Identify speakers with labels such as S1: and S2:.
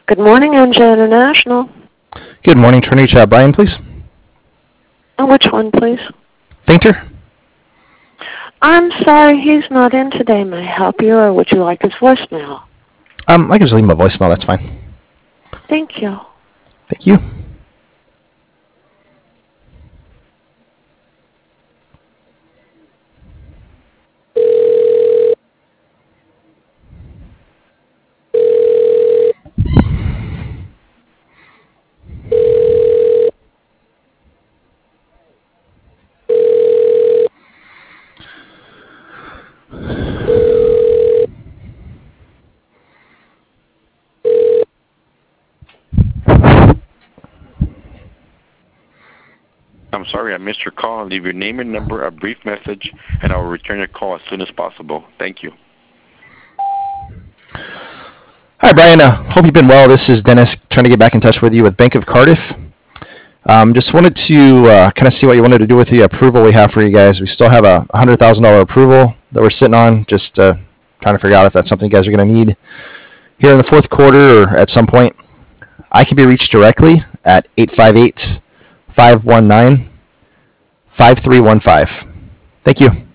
S1: Good morning, NJ International.
S2: Good morning. Trying to reach Brian, please.
S1: Which one, please?
S2: Fainter?
S1: I'm sorry, he's not in today. May I help you, or would you like his voicemail?
S2: I can just leave him a voicemail. That's fine.
S1: Thank you.
S2: Thank you.
S3: I'm sorry I missed your call. Leave your name and number, a brief message, and I will return your call as soon as possible. Thank you.
S2: Hi, Brian. Hope you've been well. This is Dennis trying to get back in touch with you with Bank of Cardiff. Just wanted to kind of see what you wanted to do with the approval we have for you guys. We still have a $100,000 approval that we're sitting on. Just trying to figure out if that's something you guys are going to need here in the fourth quarter or at some point. I can be reached directly at 858-519-5315. Thank you.